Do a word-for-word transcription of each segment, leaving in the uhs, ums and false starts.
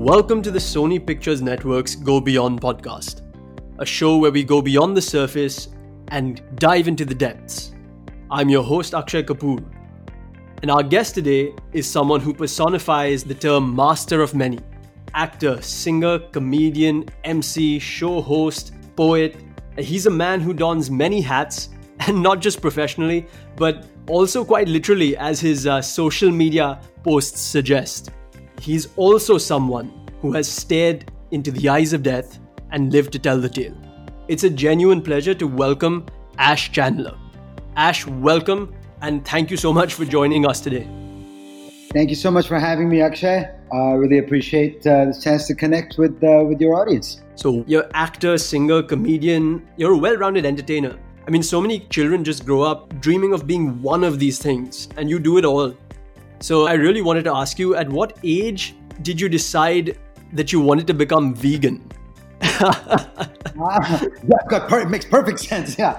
Welcome to the Sony Pictures Network's Go Beyond podcast, a show where we go beyond the surface and dive into the depths. I'm your host Akshay Kapoor, and our guest today is someone who personifies the term master of many. Actor, singer, comedian, M C, show host, poet. He's a man who dons many hats, and not just professionally, but also quite literally, as his uh, social media posts suggest. He's also someone who has stared into the eyes of death and lived to tell the tale. It's a genuine pleasure to welcome Ash Chandler. Ash, welcome, and thank you so much for joining us today. Thank you so much for having me, Akshay. I uh, really appreciate uh, the chance to connect with uh, with your audience. So you're actor, singer, comedian, you're a well-rounded entertainer. I mean, so many children just grow up dreaming of being one of these things, and you do it all. So I really wanted to ask you, at what age did you decide that you wanted to become vegan? uh, yeah, got per- makes perfect sense, yeah.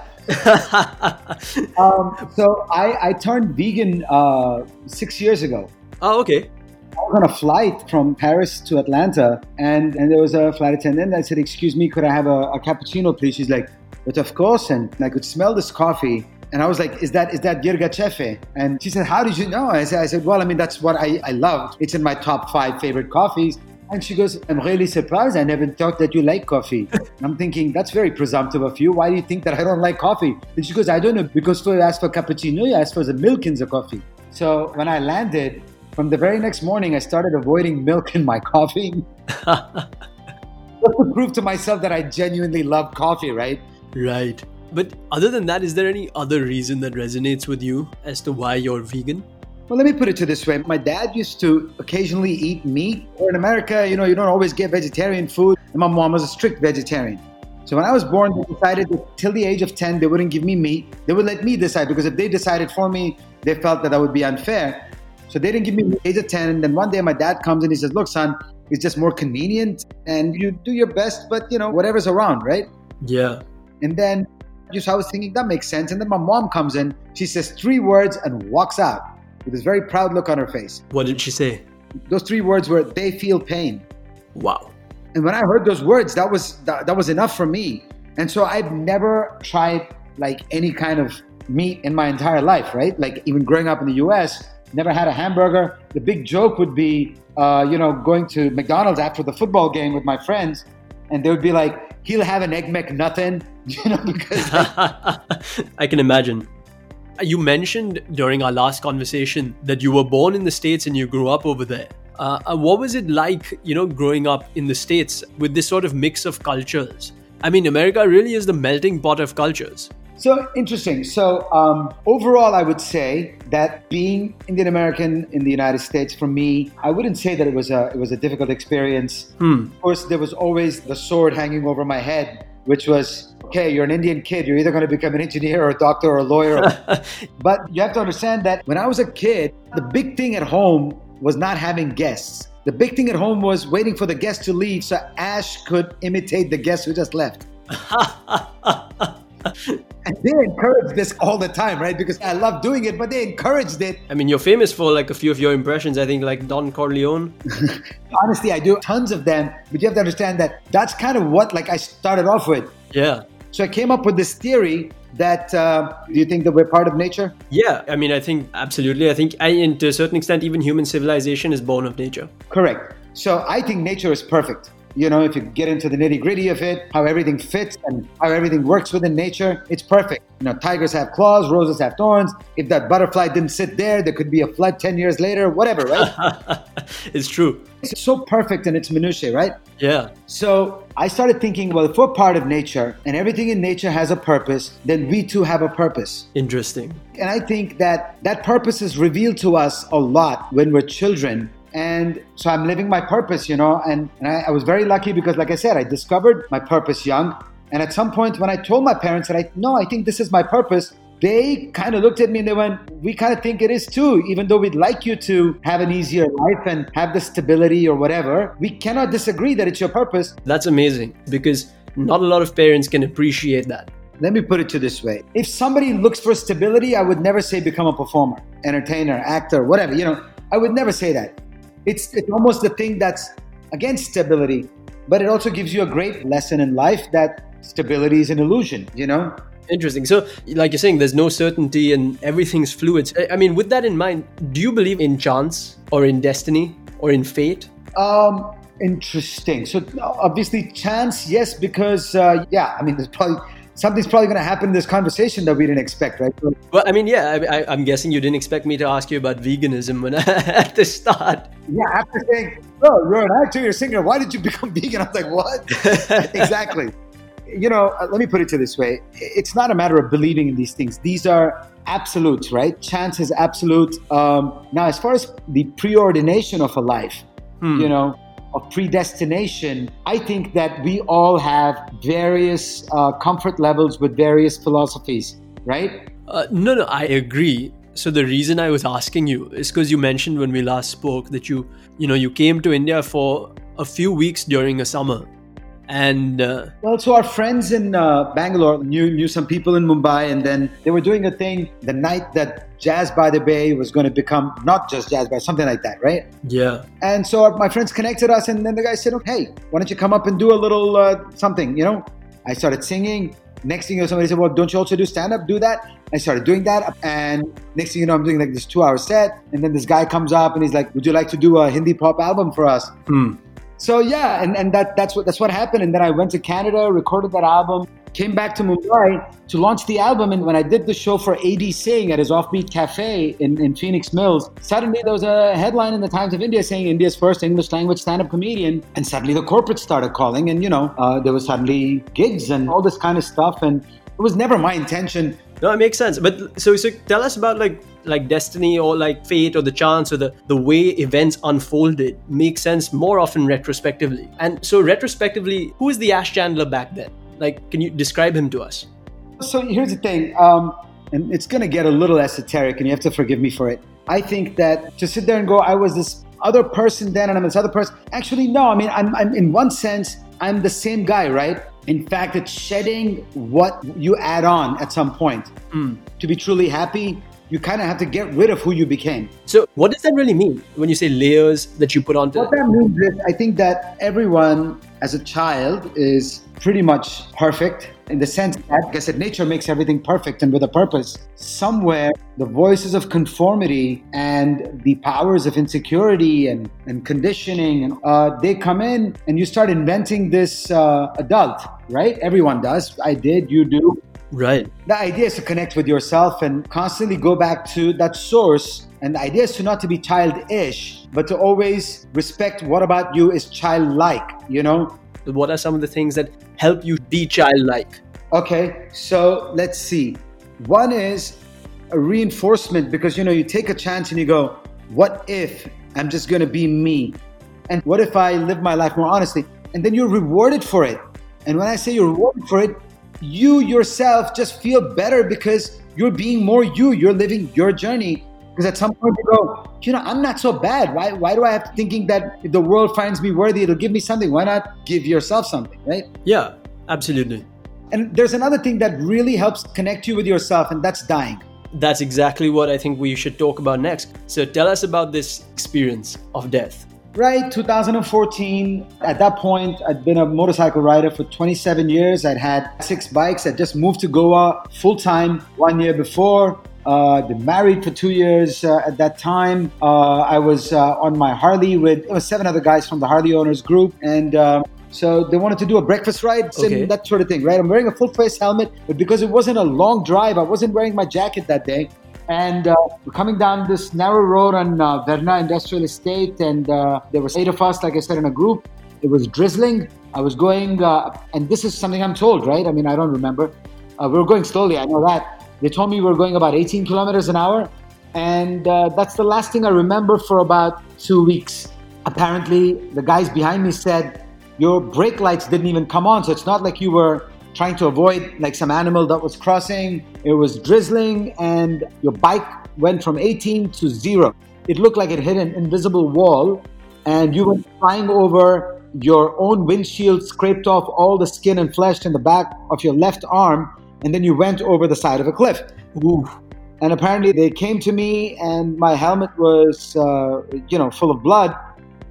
um, so I, I turned vegan uh, six years ago. Oh, okay. I was on a flight from Paris to Atlanta, and, and there was a flight attendant. I said, excuse me, could I have a, a cappuccino, please? She's like, but of course. And I could smell this coffee. And I was like, is that is that Yerga Cefe? And she said, how did you know? I said, I said, well, I mean, that's what I, I loved. It's in my top five favorite coffees. And she goes, I'm really surprised. I never thought that you like coffee. And I'm thinking, that's very presumptive of you. Why do you think that I don't like coffee? And she goes, I don't know, because for you asked for cappuccino, you asked for the milk in the coffee. So when I landed, from the very next morning, I started avoiding milk in my coffee. Just to prove to myself that I genuinely love coffee, right? Right. But other than that, is there any other reason that resonates with you as to why you're vegan? Well, let me put it to this way. My dad used to occasionally eat meat. Or in America, you know, you don't always get vegetarian food. And my mom was a strict vegetarian. So when I was born, they decided that till the age of ten, they wouldn't give me meat. They would let me decide, because if they decided for me, they felt that that would be unfair. So they didn't give me meat at the age of ten. And then one day my dad comes and he says, look, son, it's just more convenient and you do your best, but you know, whatever's around, right? Yeah. And then just I was thinking that makes sense. And then my mom comes in, she says three words and walks out with this very proud look on her face. What did she say? Those three words were, they feel pain. Wow. And when I heard those words, that was that, that was enough for me. And so I've never tried like any kind of meat in my entire life, right? Like even growing up in the U S, never had a hamburger. The big joke would be, uh, you know, going to McDonald's after the football game with my friends, and they would be like, he'll have an Egg McNuttin, you know, because I can imagine. You mentioned during our last conversation that you were born in the States and you grew up over there. Uh, what was it like, you know, growing up in the States with this sort of mix of cultures? I mean, America really is the melting pot of cultures. So interesting. So um, overall, I would say that being Indian American in the United States, for me, I wouldn't say that it was a it was a difficult experience. Hmm. Of course, there was always the sword hanging over my head, which was, okay, you're an Indian kid. You're either going to become an engineer or a doctor or a lawyer. But you have to understand that when I was a kid, the big thing at home was not having guests. The big thing at home was waiting for the guests to leave so Ash could imitate the guests who just left. And they encouraged this all the time, right? Because I love doing it, but they encouraged it. I mean, you're famous for like a few of your impressions, I think, like Don Corleone. Honestly, I do tons of them, but you have to understand that that's kind of what like I started off with. Yeah. So I came up with this theory that, uh, do you think that we're part of nature? Yeah, I mean, I think absolutely. I think, I, and to a certain extent, even human civilization is born of nature. Correct. So I think nature is perfect. You know, if you get into the nitty gritty of it, how everything fits and how everything works within nature, it's perfect. You know, tigers have claws, roses have thorns. If that butterfly didn't sit there, there could be a flood ten years later, whatever, right? It's true. It's so perfect in its minutiae, right? Yeah. So I started thinking, well, if we're part of nature and everything in nature has a purpose, then we too have a purpose. Interesting. And I think that that purpose is revealed to us a lot when we're children. And so I'm living my purpose, you know, and, and I, I was very lucky because, like I said, I discovered my purpose young. And at some point when I told my parents that I, no, I think this is my purpose, they kind of looked at me and they went, we kind of think it is too, even though we'd like you to have an easier life and have the stability or whatever. We cannot disagree that it's your purpose. That's amazing because not a lot of parents can appreciate that. Let me put it to this way. If somebody looks for stability, I would never say become a performer, entertainer, actor, whatever, you know, I would never say that. It's it's almost the thing that's against stability, but it also gives you a great lesson in life that stability is an illusion, you know? Interesting. So, like you're saying, there's no certainty and everything's fluid. I I mean, with that in mind, do you believe in chance or in destiny or in fate? Um, interesting. So obviously chance, yes, because, uh, yeah, I mean, there's probably, something's probably going to happen in this conversation that we didn't expect, right? So, Well, I mean, yeah, I, I, I'm guessing you didn't expect me to ask you about veganism when I, at the start. yeah, after saying, oh, you're an actor, you're a singer, why did you become vegan? I was like, what? Exactly. You know, uh, let me put it to this way. It's not a matter of believing in these things. These are absolutes, right? Chance is absolute. Um, now, as far as the preordination of a life, Hmm. you know, of predestination, I think that we all have various uh, comfort levels with various philosophies, right? Uh, no, no, I agree. So the reason I was asking you is because you mentioned when we last spoke that you, you know, you came to India for a few weeks during a summer. And uh, Well, so our friends in uh, Bangalore knew knew some people in Mumbai, and then they were doing a thing the night that Jazz by the Bay was going to become not just Jazz by, something like that, right? yeah, And so our, my friends connected us, and then the guy said, "Hey, why don't you come up and do a little uh, something?" You know, I started singing. Next thing you know, somebody said, "Well, don't you also do stand up? Do that." I started doing that, and next thing you know, I'm doing like this two hour set, and then this guy comes up and he's like, "Would you like to do a Hindi pop album for us?" hmm. So yeah, and, and that that's what that's what happened. And then I went to Canada, recorded that album, came back to Mumbai to launch the album. And when I did the show for A D Singh at his Offbeat Cafe in, in Phoenix Mills, suddenly there was a headline in the Times of India saying India's first English language stand-up comedian. And suddenly the corporates started calling, and you know, uh, there was suddenly gigs and all this kind of stuff. And it was never my intention. No, it makes sense. But so, so tell us about like like destiny or like fate or the chance or the, the way events unfolded makes sense more often retrospectively. And so retrospectively, who is the Ash Chandler back then? Like, can you describe him to us? So here's the thing, um, and it's going to get a little esoteric, and you have to forgive me for it. I think that to sit there and go, I was this other person then, and I'm this other person. Actually, no. I mean, I'm, I'm in one sense, I'm the same guy, right? In fact, it's shedding what you add on at some point. Mm. To be truly happy, you kind of have to get rid of who you became. So what does that really mean when you say layers that you put onto What that means is, I think that everyone as a child is pretty much perfect in the sense that, like I said, nature makes everything perfect and with a purpose. Somewhere, the voices of conformity and the powers of insecurity and, and conditioning, and uh, they come in and you start inventing this uh, adult, right? Everyone does. I did, you do. Right. The idea is to connect with yourself and constantly go back to that source. And the idea is to not to be childish, but to always respect what about you is childlike, you know? What are some of the things that help you be childlike? Okay, so let's see. One is a reinforcement because, you know, you take a chance and you go, what if I'm just going to be me? And what if I live my life more honestly? And then you're rewarded for it. And when I say you're rewarded for it, you yourself just feel better because you're being more you. You're living your journey. Because at some point you go, you know, I'm not so bad. Why, why do I have to thinking that if the world finds me worthy, it'll give me something? Why not give yourself something, right? Yeah, absolutely. And there's another thing that really helps connect you with yourself, and that's dying. That's exactly what I think we should talk about next. So tell us about this experience of death. Right, two thousand fourteen, at that point, I'd been a motorcycle rider for twenty-seven years. I'd had six bikes. I'd just moved to Goa full-time one year before. Uh, been married for two years uh, at that time. Uh, I was uh, on my Harley with it was seven other guys from the Harley owners group. And uh, so they wanted to do a breakfast ride Okay. and that sort of thing, right? I'm wearing a full-face helmet, but because it wasn't a long drive, I wasn't wearing my jacket that day. And uh, we're coming down this narrow road on uh, Verna Industrial Estate, and uh, there was eight of us, like I said, in a group. It was drizzling. I was going, uh, and this is something I'm told, right? I mean, I don't remember. Uh, we were going slowly, I know that. They told me we were going about eighteen kilometers an hour, and uh, that's the last thing I remember for about two weeks. Apparently, the guys behind me said, your brake lights didn't even come on, so it's not like you were trying to avoid like some animal that was crossing. It was drizzling and your bike went from eighteen to zero. It looked like it hit an invisible wall and you went flying over your own windshield, scraped off all the skin and flesh in the back of your left arm, and then you went over the side of a cliff. Ooh. And apparently they came to me and my helmet was, uh, you know, full of blood.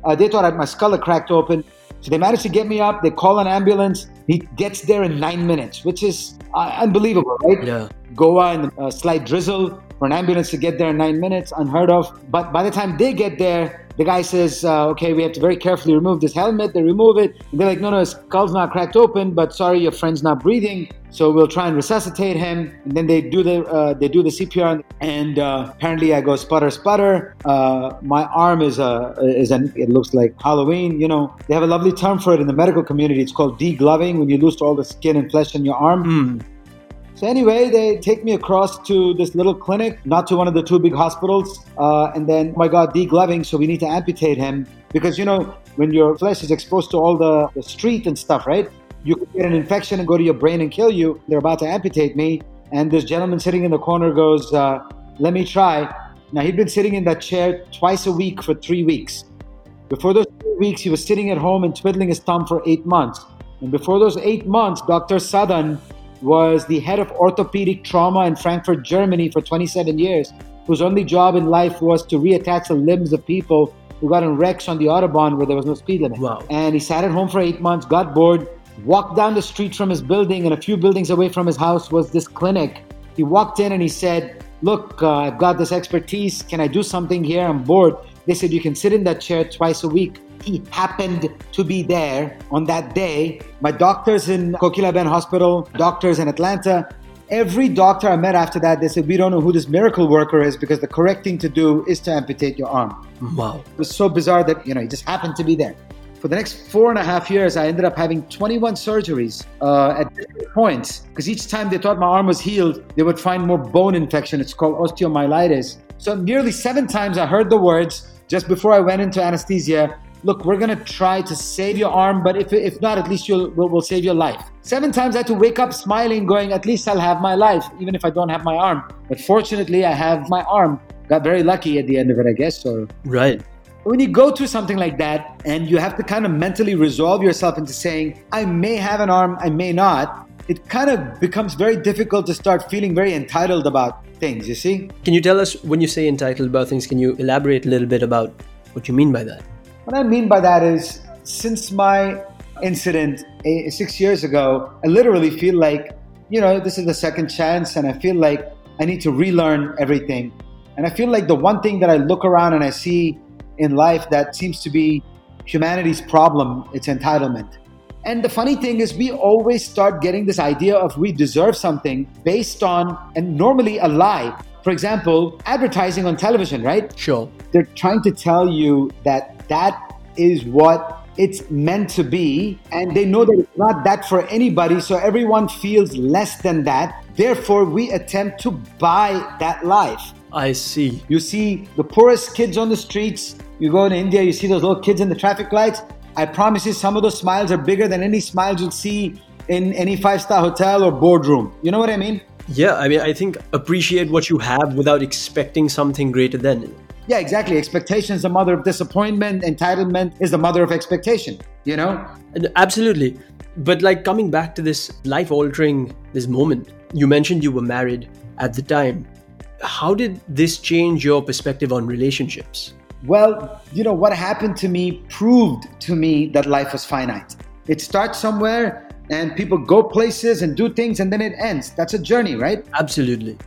Uh, they thought I, my skull had cracked open. So they managed to get me up. They call an ambulance. He gets there in nine minutes, which is uh, unbelievable, right? Yeah. Goa in a slight drizzle for an ambulance to get there in nine minutes, unheard of. But by the time they get there, the guy says, uh, okay, we have to very carefully remove this helmet. They remove it. And they're like, no, no, his skull's not cracked open, but sorry, your friend's not breathing. So we'll try and resuscitate him. And then they do the uh, they do the C P R. And uh, apparently I go sputter, sputter. Uh, my arm is, a, is an, it looks like Halloween. You know, they have a lovely term for it in the medical community. It's called degloving, when you lose all the skin and flesh in your arm. Mm. So anyway, they take me across to this little clinic, not to one of the two big hospitals. Uh, and then, oh my God, degloving, so we need to amputate him. Because, you know, when your flesh is exposed to all the, the street and stuff, right? You could get an infection and go to your brain and kill you. They're about to amputate me. And this gentleman sitting in the corner goes, uh, let me try. Now, he'd been sitting in that chair twice a week for three weeks. Before those three weeks, he was sitting at home and twiddling his thumb for eight months. And before those eight months, Doctor Sadan was the head of orthopedic trauma in Frankfurt, Germany for twenty-seven years, whose only job in life was to reattach the limbs of people who got in wrecks on the Autobahn where there was no speed limit. Wow. And he sat at home for eight months, got bored, walked down the street from his building, and a few buildings away from his house was this clinic. He walked in and he said, look, uh, I've got this expertise. Can I do something here? I'm bored. They said, you can sit in that chair twice a week. He happened to be there on that day. My doctors in Kokilaben Hospital, doctors in Atlanta, every doctor I met after that, they said, we don't know who this miracle worker is because the correct thing to do is to amputate your arm. Wow. It was so bizarre that, you know, he just happened to be there. For the next four and a half years, I ended up having twenty-one surgeries uh, at different points. Because each time they thought my arm was healed, they would find more bone infection. It's called osteomyelitis. So nearly seven times I heard the words just before I went into anesthesia, look, we're going to try to save your arm, but if if not, at least you'll, we'll, we'll save your life. Seven times I had to wake up smiling, going, at least I'll have my life, even if I don't have my arm. But fortunately, I have my arm. Got very lucky at the end of it, I guess. Or Right. When you go through something like that, and you have to kind of mentally resolve yourself into saying, I may have an arm, I may not, it kind of becomes very difficult to start feeling very entitled about things, you see? Can you tell us, when you say entitled about things, can you elaborate a little bit about what you mean by that? What I mean by that is, since my incident eh, six years ago, I literally feel like, you know, this is the second chance, and I feel like I need to relearn everything. And I feel like the one thing that I look around and I see in life that seems to be humanity's problem, it's entitlement. And the funny thing is, we always start getting this idea of we deserve something based on, and normally a lie. For example, advertising on television, right? Sure. They're trying to tell you that that is what it's meant to be, and they know that it's not that for anybody, so everyone feels less than that. Therefore, we attempt to buy that life. I see. You see the poorest kids on the streets. You go to India, you see those little kids in the traffic lights. I promise you, some of those smiles are bigger than any smiles you'll see in any five-star hotel or boardroom. You know what I mean? Yeah, I mean, I think appreciate what you have without expecting something greater than. Yeah, exactly. Expectation is the mother of disappointment. Entitlement is the mother of expectation, you know? And absolutely. But like coming back to this life-altering, this moment, you mentioned you were married at the time. How did this change your perspective on relationships? Well, you know, what happened to me proved to me that life was finite. It starts somewhere and people go places and do things and then it ends. That's a journey, right? Absolutely.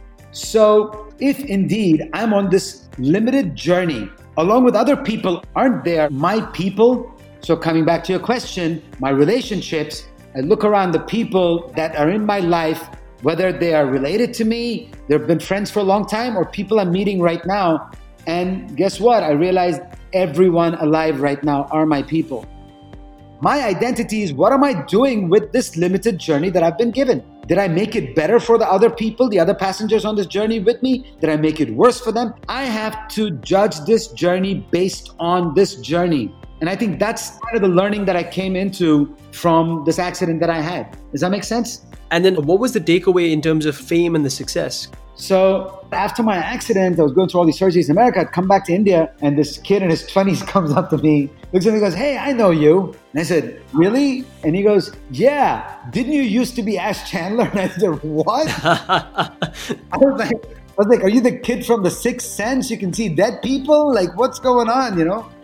So if indeed I'm on this limited journey, along with other people, aren't there my people? So coming back to your question, my relationships, I look around the people that are in my life, whether they are related to me, they've been friends for a long time, or people I'm meeting right now. And guess what? I realized everyone alive right now are my people. My identity is, what am I doing with this limited journey that I've been given? Did I make it better for the other people, the other passengers on this journey with me? Did I make it worse for them? I have to judge this journey based on this journey. And I think that's kind of the learning that I came into from this accident that I had. Does that make sense? And then what was the takeaway in terms of fame and the success? So after my accident, I was going through all these surgeries in America. I'd come back to India and this kid in his twenties comes up to me, looks at me and goes, hey, I know you. And I said, really? And he goes, yeah, didn't you used to be Ash Chandler? And I said, what? I was like, I was like, are you the kid from The Sixth Sense? You can see dead people? Like, what's going on, you know?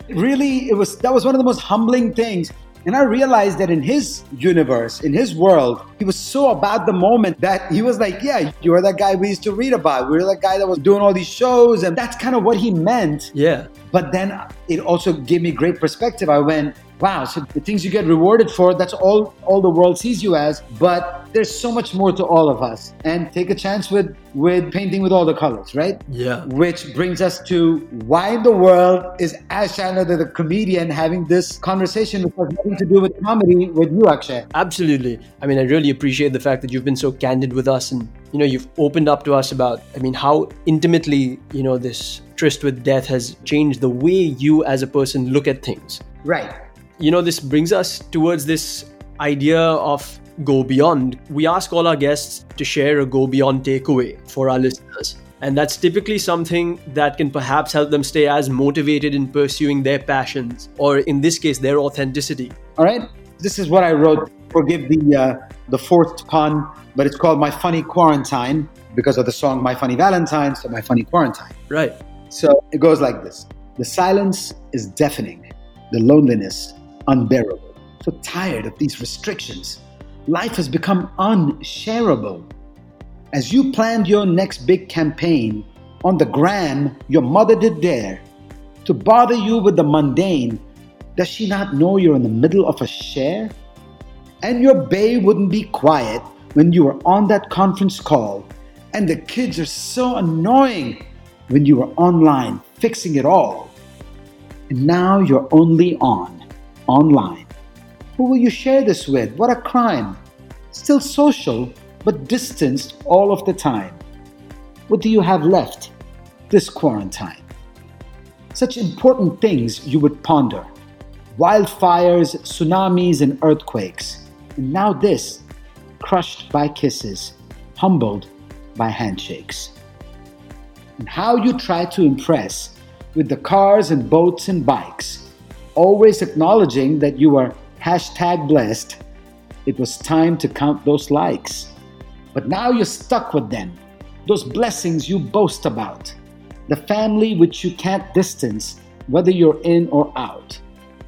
Really, it was that was one of the most humbling things. And I realized that in his universe, in his world, he was so about the moment that he was like, yeah, you were that guy we used to read about. We were that guy that was doing all these shows. And that's kind of what he meant. Yeah. But then it also gave me great perspective. I went, wow, so the things you get rewarded for, that's all, all the world sees you as. But there's so much more to all of us. And take a chance with, with painting with all the colors, right? Yeah. Which brings us to why in the world is Ash Chandler, the comedian, having this conversation which has nothing to do with comedy with you, Akshay? Absolutely. I mean, I really appreciate the fact that you've been so candid with us and, you know, you've opened up to us about, I mean, how intimately, you know, this tryst with death has changed the way you as a person look at things. Right. You know, this brings us towards this idea of go beyond. We ask all our guests to share a go beyond takeaway for our listeners. And that's typically something that can perhaps help them stay as motivated in pursuing their passions, or in this case, their authenticity. All right. This is what I wrote. Forgive the uh, the forced pun, but it's called My Funny Quarantine because of the song My Funny Valentine, so My Funny Quarantine. Right. So it goes like this. The silence is deafening. The loneliness unbearable. So tired of these restrictions. Life has become unshareable. As you planned your next big campaign, on the gram, your mother did dare to bother you with the mundane. Does she not know you're in the middle of a share? And your bae wouldn't be quiet when you were on that conference call. And the kids are so annoying when you were online fixing it all. And now you're only on, online. Who will you share this with? What a crime. Still social, but distanced all of the time. What do you have left this quarantine? Such important things you would ponder. Wildfires, tsunamis, and earthquakes. And now this, crushed by kisses, humbled by handshakes. And how you try to impress with the cars and boats and bikes, always acknowledging that you are hashtag blessed. It was time to count those likes. But now you're stuck with them, those blessings you boast about, the family which you can't distance, whether you're in or out.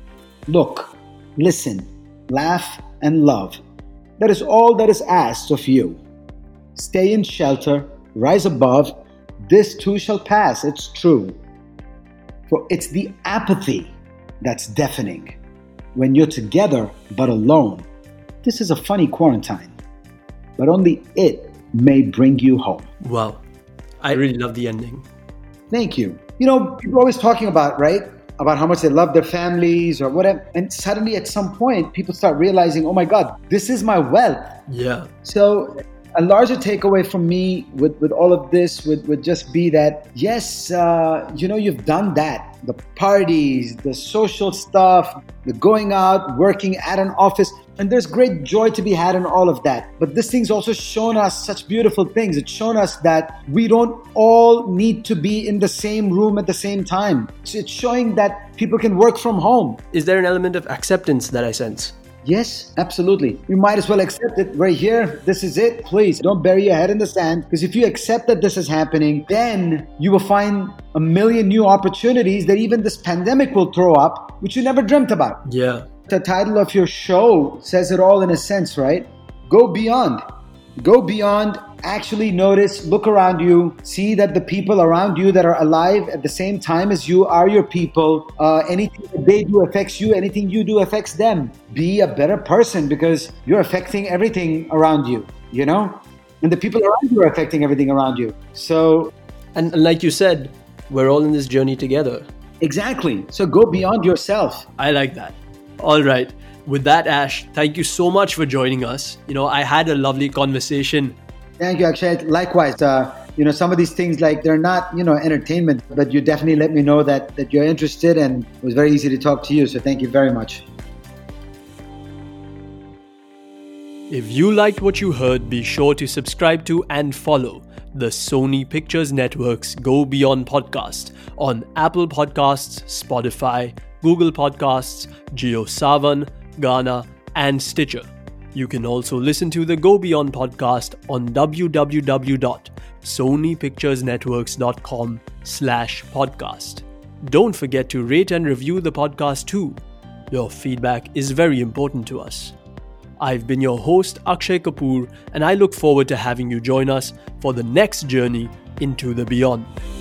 Look, listen, laugh, and love. That is all that is asked of you. Stay in shelter, rise above. This too shall pass, it's true. For it's the apathy that's deafening. When you're together but alone, this is a funny quarantine. But only it may bring you home. Wow. I really love the ending. Thank you. You know, people are always talking about, right? About how much they love their families or whatever. And suddenly at some point, people start realizing, oh my God, this is my wealth. Yeah. So a larger takeaway from me with, with all of this would, would just be that, yes, uh, you know, you've done that. The parties, the social stuff, the going out, working at an office. And there's great joy to be had in all of that. But this thing's also shown us such beautiful things. It's shown us that we don't all need to be in the same room at the same time. It's showing that people can work from home. Is there an element of acceptance that I sense? Yes, absolutely. You might as well accept it. We're here. This is it. Please don't bury your head in the sand. Because if you accept that this is happening, then you will find a million new opportunities that even this pandemic will throw up, which you never dreamt about. Yeah. The title of your show says it all in a sense, right? Go beyond. Go beyond. Actually notice, look around you, see that the people around you that are alive at the same time as you are your people. Uh, anything that they do affects you. Anything you do affects them. Be a better person because you're affecting everything around you, you know? And the people around you are affecting everything around you. So... And like you said, we're all in this journey together. Exactly. So go beyond yourself. I like that. All right. With that, Ash, thank you so much for joining us. You know, I had a lovely conversation. Thank you, Akshay. Likewise, uh, you know, some of these things, like, they're not, you know, entertainment, but you definitely let me know that, that you're interested, and it was very easy to talk to you. So thank you very much. If you liked what you heard, be sure to subscribe to and follow the Sony Pictures Network's Go Beyond podcast on Apple Podcasts, Spotify, Google Podcasts, JioSaavn, Gaana, and Stitcher. You can also listen to the Go Beyond podcast on www.sonypicturesnetworks.com slash podcast. Don't forget to rate and review the podcast too. Your feedback is very important to us. I've been your host Akshay Kapoor, and I look forward to having you join us for the next journey into the beyond.